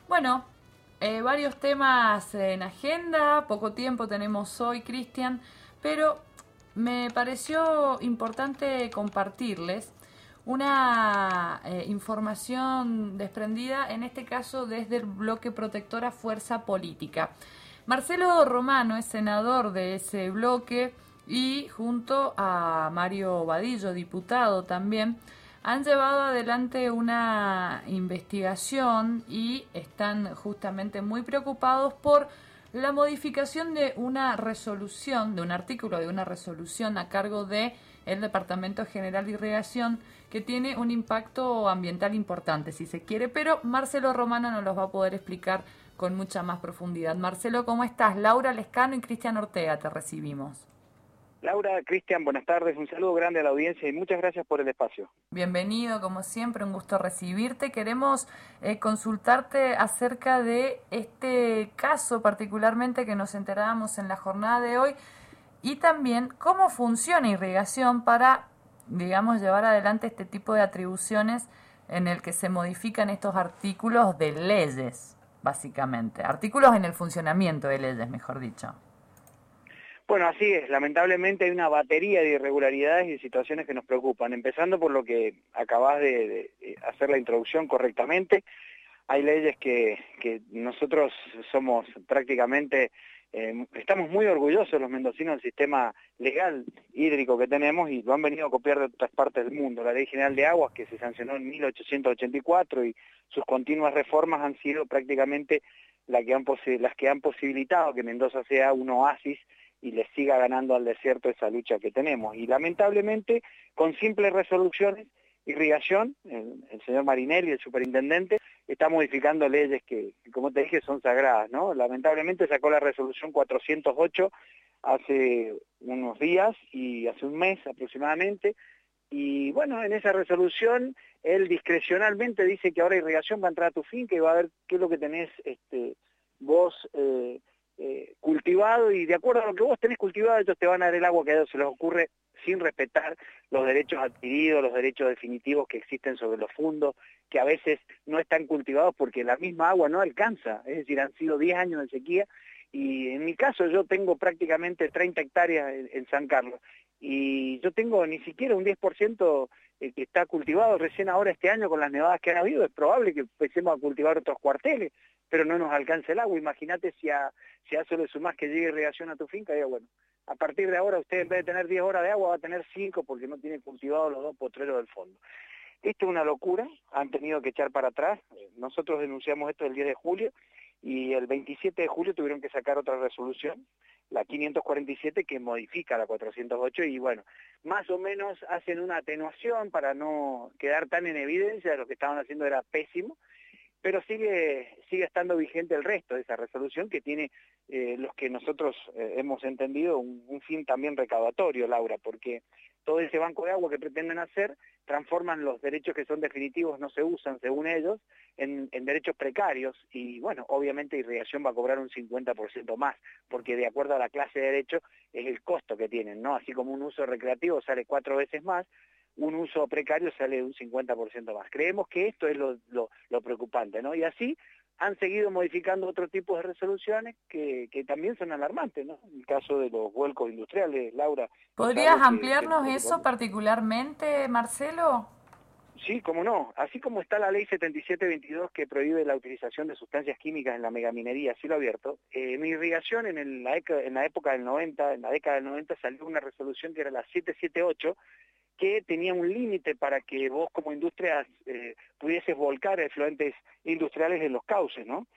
Bueno, varios temas en agenda, poco tiempo tenemos hoy, Cristian, pero me pareció importante compartirles una información desprendida, en este caso desde el bloque protectora Fuerza Política. Marcelo Romano es senador de ese bloque y junto a Mario Vadillo, diputado también, han llevado adelante una investigación y están justamente muy preocupados por la modificación de una resolución, de un artículo de una resolución a cargo de el Departamento General de Irrigación, que tiene un impacto ambiental importante, si se quiere, pero Marcelo Romano nos los va a poder explicar con mucha más profundidad. Marcelo, ¿cómo estás? Laura Lescano y Cristian Ortega te recibimos. Laura, Cristian, buenas tardes, un saludo grande a la audiencia y muchas gracias por el espacio. Bienvenido, como siempre, un gusto recibirte. Queremos consultarte acerca de este caso particularmente que nos enterábamos en la jornada de hoy y también cómo funciona irrigación para, digamos, llevar adelante este tipo de atribuciones en el que se modifican estos artículos de leyes, básicamente. Artículos en el funcionamiento de leyes, mejor dicho. Bueno, así es, lamentablemente hay una batería de irregularidades y situaciones que nos preocupan, empezando por lo que acabás de hacer la introducción correctamente. Hay leyes que nosotros somos prácticamente, estamos muy orgullosos los mendocinos del sistema legal hídrico que tenemos y lo han venido a copiar de otras partes del mundo. La Ley General de Aguas, que se sancionó en 1884 y sus continuas reformas han sido prácticamente las que han posibilitado que Mendoza sea un oasis y le siga ganando al desierto esa lucha que tenemos. Y lamentablemente, con simples resoluciones, Irrigación, el señor Marinelli, el superintendente, está modificando leyes que, como te dije, son sagradas, ¿no? Lamentablemente sacó la resolución 408 hace unos días y hace un mes aproximadamente, y bueno, en esa resolución él discrecionalmente dice que ahora Irrigación va a entrar a tu finca y va a ver qué es lo que tenés vos cultivado, y de acuerdo a lo que vos tenés cultivado, ellos te van a dar el agua que a ellos se les ocurre, sin respetar los derechos adquiridos, los derechos definitivos que existen sobre los fundos, que a veces no están cultivados porque la misma agua no alcanza, es decir, han sido 10 años de sequía, y en mi caso yo tengo prácticamente 30 hectáreas en San Carlos, y yo tengo ni siquiera un 10% que está cultivado recién ahora este año con las nevadas que han habido. Es probable que empecemos a cultivar otros cuarteles, pero no nos alcanza el agua. Imagínate si a eso le sumás que llegue irrigación a tu finca, y bueno, a partir de ahora usted en vez de tener 10 horas de agua va a tener 5 porque no tiene cultivados los dos potreros del fondo. Esto es una locura, han tenido que echar para atrás. Nosotros denunciamos esto el 10 de julio y el 27 de julio tuvieron que sacar otra resolución, la 547, que modifica la 408, y bueno, más o menos hacen una atenuación para no quedar tan en evidencia. Lo que estaban haciendo era pésimo, pero sigue estando vigente el resto de esa resolución, que tiene los que nosotros hemos entendido un fin también recaudatorio, Laura, porque todo ese banco de agua que pretenden hacer transforman los derechos que son definitivos, no se usan según ellos, en derechos precarios, y bueno, obviamente Irrigación va a cobrar un 50% más, porque de acuerdo a la clase de derecho es el costo que tienen, ¿no? Así como un uso recreativo sale 4 veces más, un uso precario sale un 50% más. Creemos que esto es lo preocupante, ¿no? Y así han seguido modificando otro tipo de resoluciones que también son alarmantes, ¿no? En el caso de los vuelcos industriales, Laura, es ¿Podrías algo que nos ampliarnos preocupa eso mucho. particularmente, Marcelo? Sí, cómo no. Así como está la ley 7722 que prohíbe la utilización de sustancias químicas en la megaminería a cielo abierto, en irrigación en la época del 90, en la década del 90 salió una resolución que era la 778, que tenía un límite para que vos como industria pudieses volcar efluentes industriales en los cauces, ¿no?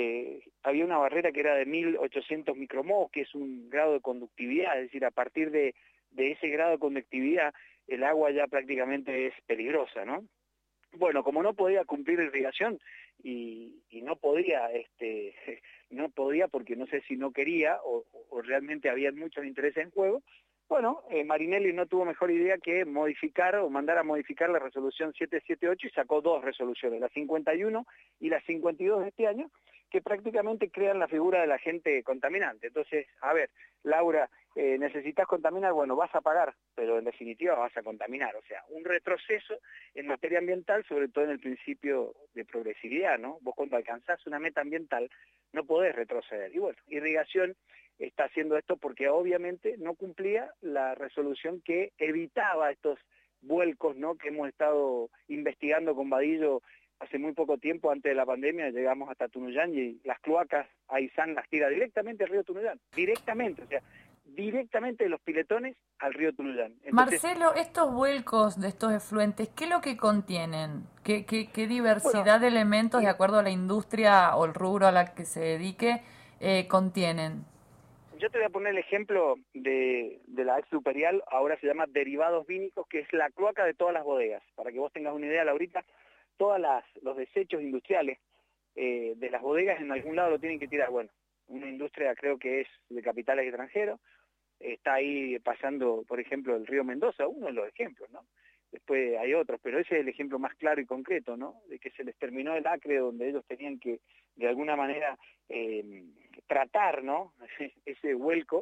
Había una barrera que era de 1800 micromol, que es un grado de conductividad, es decir, a partir de ese grado de conductividad el agua ya prácticamente es peligrosa, ¿no? Bueno, como no podía cumplir irrigación y no podía, no podía porque no sé si no quería o realmente había muchos intereses en juego, bueno, Marinelli no tuvo mejor idea que modificar o mandar a modificar la resolución 778 y sacó dos resoluciones, la 51 y la 52 de este año, que prácticamente crean la figura del agente contaminante. Entonces, a ver, Laura, necesitas contaminar, bueno, vas a pagar, pero en definitiva vas a contaminar. O sea, un retroceso en materia ambiental, sobre todo en el principio de progresividad, ¿no? Vos cuando alcanzás una meta ambiental no podés retroceder. Y bueno, irrigación está haciendo esto porque obviamente no cumplía la resolución que evitaba estos vuelcos, ¿no?, que hemos estado investigando con Vadillo hace muy poco tiempo. Antes de la pandemia llegamos hasta Tunuyán y las cloacas Aysán las tira directamente al río Tunuyán, directamente, o sea, directamente de los piletones al río Tunuyán. Entonces, Marcelo, estos vuelcos de estos efluentes, ¿qué es lo que contienen? ¿Qué bueno, diversidad de elementos, de y acuerdo a la industria o el rubro a la que se dedique, contienen? yo te voy a poner el ejemplo de la ex Superial, ahora se llama derivados vínicos, que es la cloaca de todas las bodegas. Para que vos tengas una idea, Laurita, todos los desechos industriales de las bodegas en algún lado lo tienen que tirar. Bueno, una industria creo que es de capitales extranjeros, está ahí pasando, por ejemplo, el río Mendoza, uno de los ejemplos, ¿no? Después hay otros, pero ese es el ejemplo más claro y concreto, ¿no? De que se les terminó el acre donde ellos tenían que, de alguna manera, tratar, ¿no?, ese vuelco,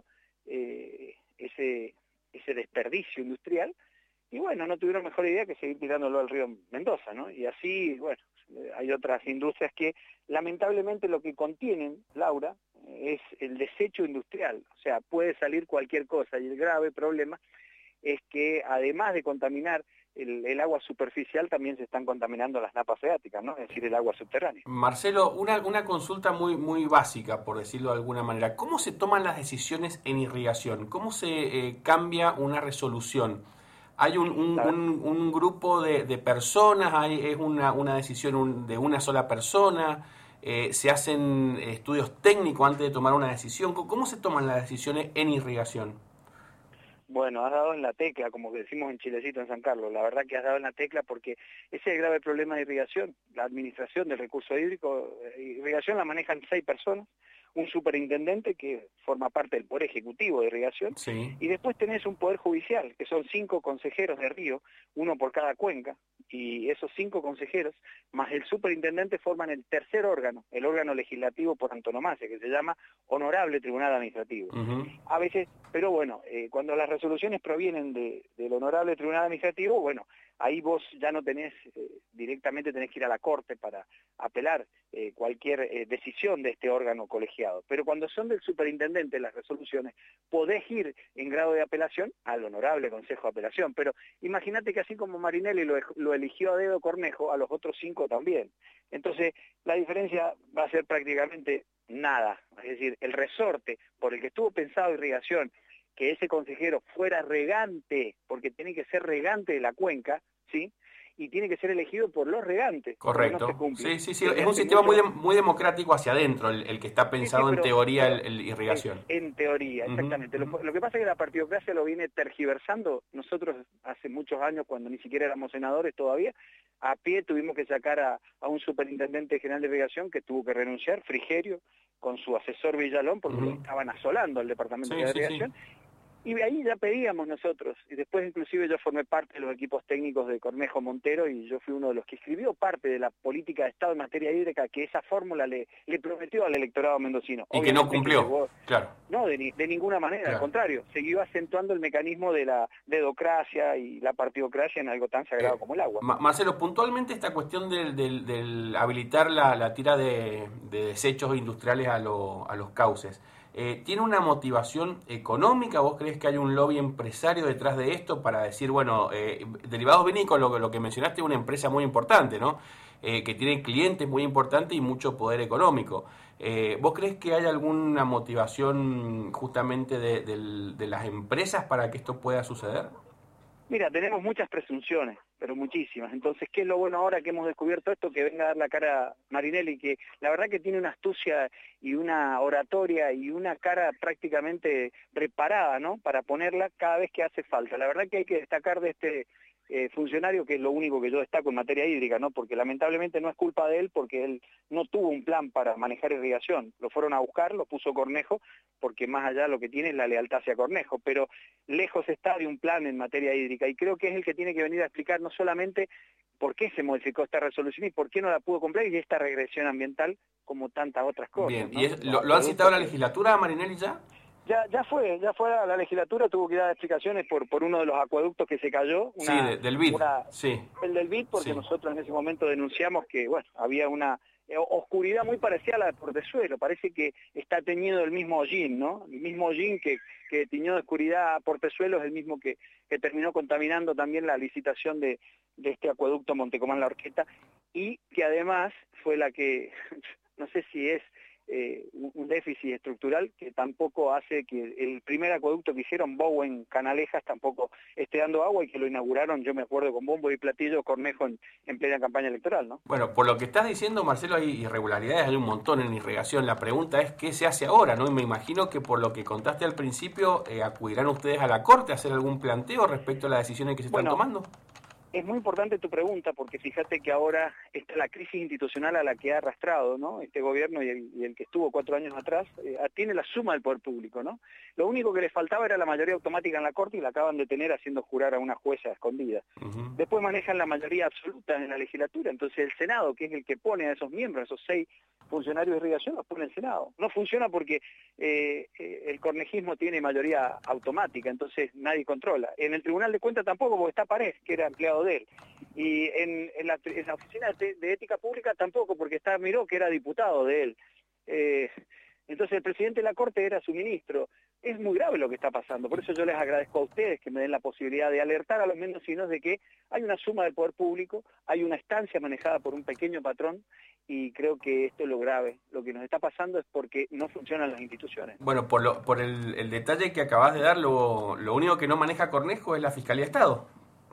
ese desperdicio industrial, y bueno, no tuvieron mejor idea que seguir tirándolo al río Mendoza, ¿no? Y así, bueno, hay otras industrias que lamentablemente lo que contienen, Laura, es el desecho industrial, o sea, puede salir cualquier cosa, y el grave problema es que además de contaminar el agua superficial, también se están contaminando las napas freáticas, ¿no?, es decir, el agua subterránea. Marcelo, una consulta muy básica, por decirlo de alguna manera. ¿Cómo se toman las decisiones en irrigación? ¿Cómo se cambia una resolución? ¿Hay un grupo de personas? ¿Es una decisión de una sola persona? ¿Se hacen estudios técnicos antes de tomar una decisión? ¿Cómo se toman las decisiones en irrigación? Bueno, has dado en la tecla, como decimos en Chilecito, en San Carlos. La verdad que has dado en la tecla porque ese es el grave problema de irrigación. La administración del recurso hídrico, irrigación la manejan 6 personas, un superintendente que forma parte del poder ejecutivo de irrigación, Sí. y después tenés un poder judicial, que son 5 consejeros de río, uno por cada cuenca, y esos 5 consejeros, más el superintendente, forman el tercer órgano, el órgano legislativo por antonomasia, que se llama Honorable Tribunal Administrativo. Uh-huh. A veces, pero bueno, cuando las resoluciones provienen del Honorable Tribunal Administrativo, bueno, ahí vos ya no tenés, directamente tenés que ir a la Corte para apelar cualquier decisión de este órgano colegiado. Pero cuando son del superintendente las resoluciones, podés ir en grado de apelación al Honorable Consejo de Apelación. Pero imagínate que así como Marinelli lo eligió a dedo Cornejo, a los otros 5 también. Entonces, la diferencia va a ser prácticamente nada. Es decir, el resorte por el que estuvo pensado irrigación, que ese consejero fuera regante, porque tiene que ser regante de la cuenca, ¿sí?, y tiene que ser elegido por los regantes. Correcto. No se cumple. Sí. Es Desde un hace sistema mucho... muy democrático hacia adentro, el que está Sí, pensado en teoría el es irrigación. en teoría, exactamente. Uh-huh. Lo que pasa es que la partidocracia lo viene tergiversando. Nosotros hace muchos años, cuando ni siquiera éramos senadores todavía, a pie tuvimos que sacar a un superintendente general de irrigación que tuvo que renunciar, Frigerio, con su asesor Villalón, porque lo estaban asolando el departamento de irrigación. Y ahí ya pedíamos nosotros, y después inclusive yo formé parte de los equipos técnicos de Cornejo Montero, y yo fui uno de los que escribió parte de la política de Estado en materia hídrica que esa fórmula le prometió al electorado mendocino. Y que no cumplió, claro. No, de ninguna manera, claro. Al contrario, siguió acentuando el mecanismo de la dedocracia y la partidocracia en algo tan sagrado como el agua. Marcelo, puntualmente esta cuestión del habilitar la tira de desechos industriales a los cauces, ¿tiene una motivación económica? ¿Vos crees que hay un lobby empresario detrás de esto para decir, bueno, Derivados Vínicos, lo que mencionaste, es una empresa muy importante, ¿no? Que tiene clientes muy importantes y mucho poder económico. ¿Vos crees que hay alguna motivación justamente de las empresas para que esto pueda suceder? Mira, tenemos muchas presunciones, pero muchísimas. Entonces, ¿qué es lo bueno ahora que hemos descubierto esto? Que venga a dar la cara Marinelli, que la verdad que tiene una astucia y una oratoria y una cara prácticamente preparada, ¿no?, para ponerla cada vez que hace falta. La verdad que hay que destacar de este funcionario, que es lo único que yo destaco en materia hídrica, ¿no?, porque lamentablemente no es culpa de él, porque él no tuvo un plan para manejar irrigación. Lo fueron a buscar, lo puso Cornejo, porque más allá lo que tiene es la lealtad hacia Cornejo, pero lejos está de un plan en materia hídrica, y creo que es el que tiene que venir a explicar no solamente por qué se modificó esta resolución y por qué no la pudo cumplir, y esta regresión ambiental como tantas otras cosas. Bien, ¿no? ¿y lo han citado a la legislatura a Marinelli ya? Ya fue a la legislatura, tuvo que dar explicaciones por uno de los acueductos que se cayó. Sí, del BID, sí. El del BID, porque sí. Nosotros en ese momento denunciamos que, bueno, había una oscuridad muy parecida a la de Portezuelo. Parece que está teñido el mismo hollín, ¿no? El mismo hollín que tiñó de oscuridad a Portezuelo es el mismo que terminó contaminando también la licitación de este acueducto Montecomán-La Horqueta, y que además fue la que, no sé si es un déficit estructural, que tampoco hace que el primer acueducto que hicieron, Bowen Canalejas, tampoco esté dando agua, y que lo inauguraron, yo me acuerdo, con bombo y platillo Cornejo en plena campaña electoral, ¿no? Bueno, por lo que estás diciendo, Marcelo, hay irregularidades, hay un montón en irrigación. La pregunta es qué se hace ahora, ¿no? Y me imagino que por lo que contaste al principio, acudirán ustedes a la Corte a hacer algún planteo respecto a las decisiones que se están tomando. Es muy importante tu pregunta, porque fíjate que ahora está la crisis institucional a la que ha arrastrado, ¿no? Este gobierno y el que estuvo 4 años atrás, tiene la suma del poder público, ¿no? Lo único que les faltaba era la mayoría automática en la Corte, y la acaban de tener haciendo jurar a una jueza escondida. Después manejan la mayoría absoluta en la legislatura, entonces el Senado, que es el que pone a esos miembros, esos 6 funcionarios de irrigación, los pone el Senado. No funciona porque el cornejismo tiene mayoría automática, entonces nadie controla. En el Tribunal de Cuentas tampoco, porque está Pared, que era empleado de él. Y en la oficina de ética pública tampoco, porque está Miró, que era diputado de él. Entonces el presidente de la Corte era su ministro. Es muy grave lo que está pasando, por eso yo les agradezco a ustedes que me den la posibilidad de alertar a los mendocinos de que hay una suma del poder público, hay una estancia manejada por un pequeño patrón, y creo que esto es lo grave. Lo que nos está pasando es porque no funcionan las instituciones. Bueno, por el detalle que acabas de dar, lo único que no maneja Cornejo es la Fiscalía de Estado.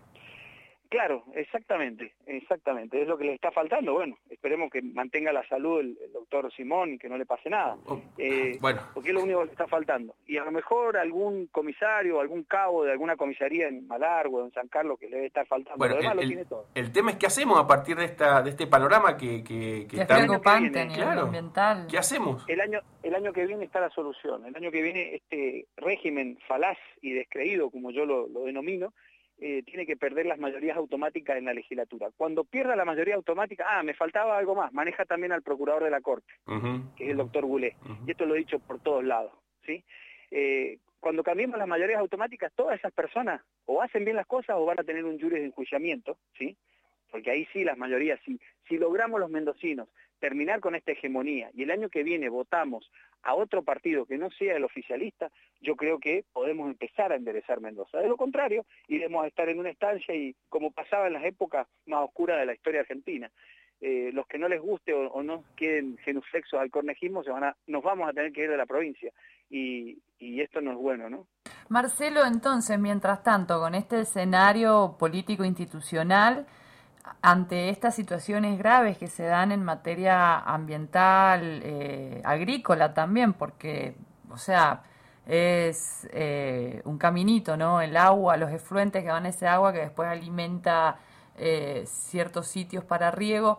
Claro, exactamente, es lo que le está faltando. Bueno, esperemos que mantenga la salud el doctor Simón y que no le pase nada, bueno, porque es lo único que le está faltando. Y a lo mejor algún comisario, algún cabo de alguna comisaría en Malargüe o en San Carlos, que le debe estar faltando. Bueno, lo demás lo tiene todo. El tema es qué hacemos a partir de este panorama que es preocupante a nivel claro, ambiental. ¿Qué hacemos? El año que viene está la solución. El año que viene este régimen falaz y descreído, como yo lo denomino, tiene que perder las mayorías automáticas en la legislatura. Cuando pierda la mayoría automática, me faltaba algo más, maneja también al procurador de la Corte, que es el doctor Goulet, y esto lo he dicho por todos lados, ¿sí? Cuando cambiemos las mayorías automáticas, todas esas personas o hacen bien las cosas o van a tener un juris de enjuiciamiento, ¿sí? Porque ahí sí las mayorías, si logramos los mendocinos terminar con esta hegemonía y el año que viene votamos a otro partido que no sea el oficialista, yo creo que podemos empezar a enderezar Mendoza. De lo contrario, iremos a estar en una estancia y, como pasaba en las épocas más oscuras de la historia argentina, los que no les guste o no queden genuflexos al cornejismo nos vamos a tener que ir de la provincia, y esto no es bueno, ¿no? Marcelo, entonces, mientras tanto, con este escenario político institucional, ante estas situaciones graves que se dan en materia ambiental, agrícola también, porque, o sea, es un caminito, ¿no? El agua, los efluentes que van a ese agua que después alimenta ciertos sitios para riego.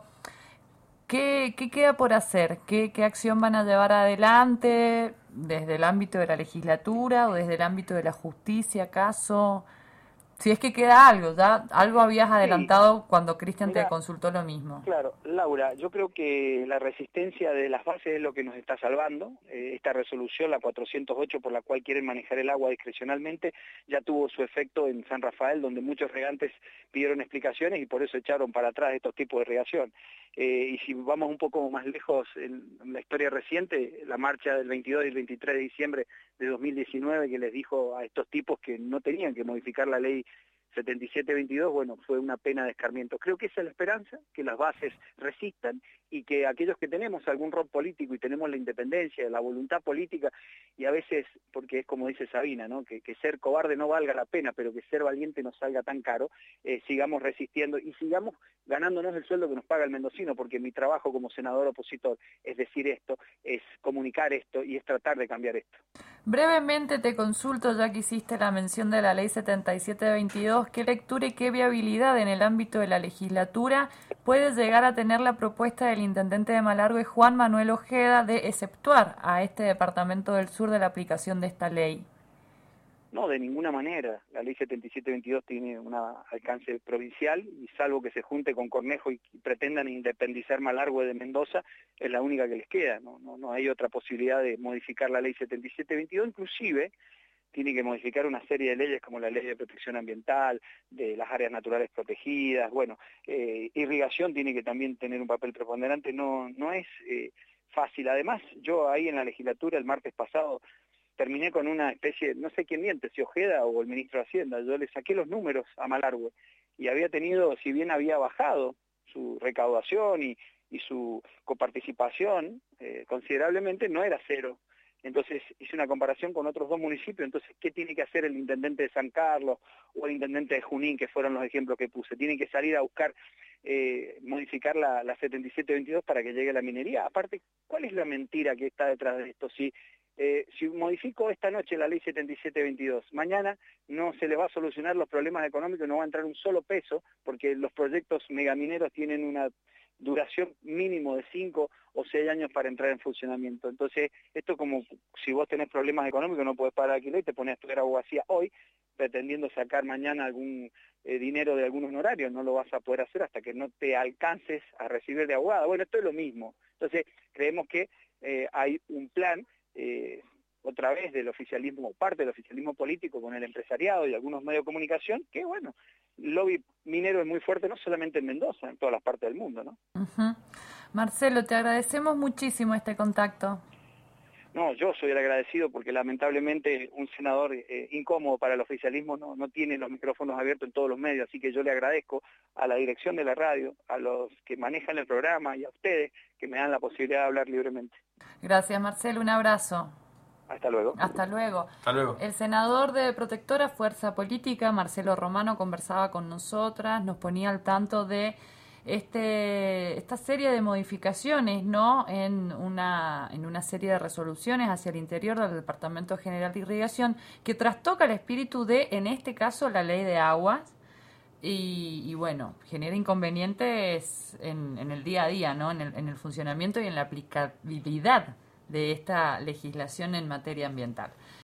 ¿Qué queda por hacer? ¿Qué acción van a llevar adelante desde el ámbito de la legislatura o desde el ámbito de la justicia, acaso? Si es que queda algo, ya algo habías adelantado cuando Cristian te consultó lo mismo. Claro, Laura, yo creo que la resistencia de las bases es lo que nos está salvando. Esta resolución, la 408, por la cual quieren manejar el agua discrecionalmente, ya tuvo su efecto en San Rafael, donde muchos regantes pidieron explicaciones y por eso echaron para atrás estos tipos de irrigación. Y si vamos un poco más lejos en la historia reciente, la marcha del 22 y el 23 de diciembre de 2019 que les dijo a estos tipos que no tenían que modificar la ley 7722, bueno, fue una pena de escarmiento. Creo que esa es la esperanza, que las bases resistan y que aquellos que tenemos algún rol político y tenemos la independencia, la voluntad política, y a veces, porque es como dice Sabina, ¿no? que ser cobarde no valga la pena, pero que ser valiente no salga tan caro, sigamos resistiendo y sigamos ganándonos el sueldo que nos paga el mendocino, porque mi trabajo como senador opositor es decir esto, es comunicar esto y es tratar de cambiar esto. Brevemente te consulto, ya que hiciste la mención de la ley 7722, ¿qué lectura y qué viabilidad en el ámbito de la legislatura puede llegar a tener la propuesta del intendente de Malargüe, Juan Manuel Ojeda, de exceptuar a este departamento del sur de la aplicación de esta ley? No, de ninguna manera. La ley 7722 tiene un alcance provincial y salvo que se junte con Cornejo y pretendan independizar Malargüe de Mendoza, es la única que les queda. No hay otra posibilidad de modificar la ley 7722, inclusive tiene que modificar una serie de leyes como la ley de protección ambiental, de las áreas naturales protegidas, bueno, irrigación tiene que también tener un papel preponderante, no es fácil. Además, yo ahí en la legislatura el martes pasado terminé con una especie, no sé quién miente, si Ojeda o el ministro de Hacienda, yo le saqué los números a Malargüe y había tenido, si bien había bajado su recaudación y su coparticipación considerablemente, no era cero. Entonces hice una comparación con otros 2 municipios, entonces ¿qué tiene que hacer el intendente de San Carlos o el intendente de Junín, que fueron los ejemplos que puse? Tienen que salir a buscar modificar la 7722 para que llegue la minería. Aparte, ¿cuál es la mentira que está detrás de esto? Si modifico esta noche la ley 7722, mañana no se les va a solucionar los problemas económicos, no va a entrar un solo peso, porque los proyectos megamineros tienen una duración mínimo de 5 o 6 años para entrar en funcionamiento. Entonces, esto como si vos tenés problemas económicos, no podés pagar alquiler y te pones a estudiar abogacía hoy, pretendiendo sacar mañana algún dinero de algún honorario, no lo vas a poder hacer hasta que no te alcances a recibir de abogada. Bueno, esto es lo mismo. Entonces, creemos que hay un plan, otra vez del oficialismo, parte del oficialismo político con el empresariado y algunos medios de comunicación, que bueno, el lobby minero es muy fuerte no solamente en Mendoza, en todas las partes del mundo, ¿no? Uh-huh. Marcelo, te agradecemos muchísimo este contacto. No, yo soy el agradecido porque lamentablemente un senador incómodo para el oficialismo no tiene los micrófonos abiertos en todos los medios, así que yo le agradezco a la dirección de la radio, a los que manejan el programa y a ustedes que me dan la posibilidad de hablar libremente. Gracias, Marcelo, un abrazo. Hasta luego. Hasta luego. Hasta luego. El senador de Protectora Fuerza Política, Marcelo Romano, conversaba con nosotras, nos ponía al tanto de esta serie de modificaciones, ¿no? En una serie de resoluciones hacia el interior del Departamento General de Irrigación que trastoca el espíritu de, en este caso, la Ley de Aguas y bueno, genera inconvenientes en el día a día, ¿no? En el funcionamiento y en la aplicabilidad de esta legislación en materia ambiental.